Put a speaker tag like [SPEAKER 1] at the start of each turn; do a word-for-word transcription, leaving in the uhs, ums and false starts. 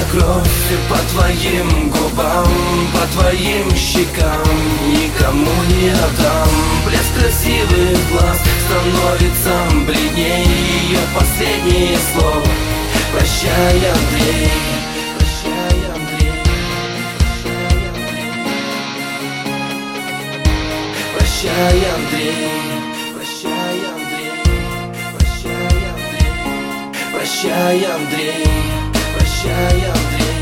[SPEAKER 1] кровь по твоим губам, по твоим щекам никому не отдам. Блеск красивых глаз становится бледней, ее последние слова. Прощай, Андрей, прощай, Андрей, прощай, Андрей, прощай, Андрей, прощай, Андрей, прощай, Андрей, прощай, Андрей.